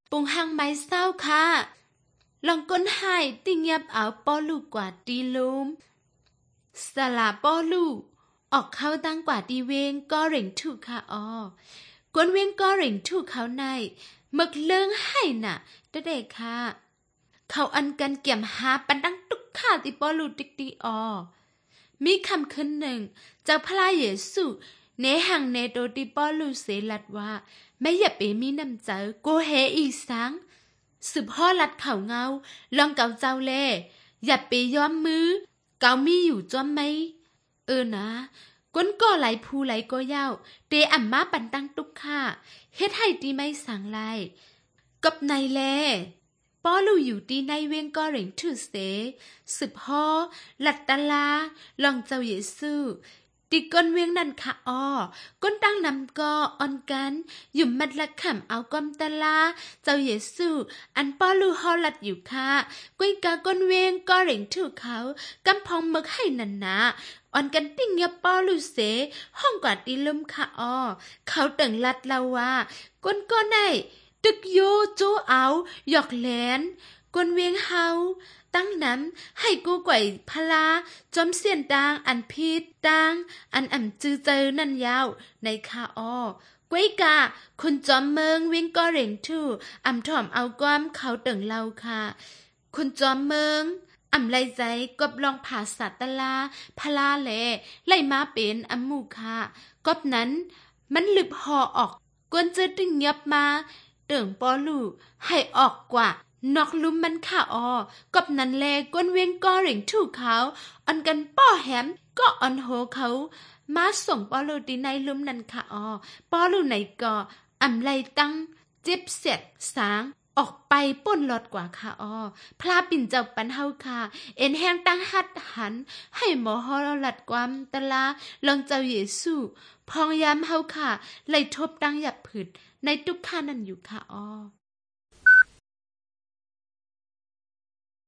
ปุงหังไม้เศร้าค่ะลองก้นหายติเงียบเอาป้อลูกกว่าตีลุมสละป้อลูกออกเข้าตั้งกว่าตีเวงก็เร่งถูกค่ะกวนเวงก็เร่งถูกเขาในมึกเลิงให้น่ะเด็กค่ะเขาอันกันเกี่ยมหาปันดังตุกข่าติป้อลูติกตีมีคำขึ้นหนึ่งเจ้าพระเยซูเนหังเนโตติป้อลูเสลัดว่าไม่อย่าไปมีน้ำใจโกเฮอีสังสืบพ่อลัดเขาเงาลองเก่าเจ้าเล่อย่าไปย้อมมือเก่ามีอยู่จ้อมไหมนะก้นก็ไหลภูไหลก็ยาวเตอ่ำมาปันตั้งตุกค่ะเฮ็ดให้ตีไม่สังไลกับในแลป้อลูอยู่ตีในเวียงก็เร่งถือเสสืบพ่อลัดตะลาลองเจ้าเยซูตีก้นเวียงนั่นค่ะก้นตั้งนำก็อ่อนกันอยู่มัดละขำเอาก้มตะลาเจ้าเยซูอันป้อลูฮอลัดอยู่ค่ะกุ้ยกาก้นเวียงก็เร่งถือเขากำพองมึกให้นันนะอ่อนกันติ้งเงียบป้อลูเสห้องกว่าตีลุ่มค่ะเขาตึงลัดเราว่าก้นก็ได้ตึกโยจูเอาหยอกแหลนกวนเวียงเฮาตั้งน้ำให้กูก่อยพลาจอมเสียนตางอันพีดตางอันอ่ำจือเจอนั่นยาวในคากวยกาคุณจอมเมืองเวียงก็เร่งทู่อ่ำถ่อมเอาก้อมเขาเติงเราค่ะคุณจอมเมืองอ่ำไลใจกบลองผ่าสัตตลาพลาแลไล่มาเป็นอ่ำมูค่ะกบนั้นมันหลึบหอออกกวนเจอตึงเงียบมาเติ่งปอลูให้ออกกว่านอกลุ่มมันค่ะกบนั้นแลก้นเวียงก็เร่งถูกเขาอันกันป้อแหมก็อันโหเขามาส่งปอลูตีในลุ่มนั้นค่ะปอลูไหนก็อำไลตั้งเจ็บเสียดสางออกไปป่นหลอดกว่าค่ะพลาปิ่นเจ้าปันเฮาค่ะเอ็นแห้งตั้งหัดหันให้หมอฮอลัดความตะลาลองเจ้าเยซูพองยามเฮาค่ะไล่ทบตั้งหยับผึดในทุกข้านั่นอยู่ค่ะ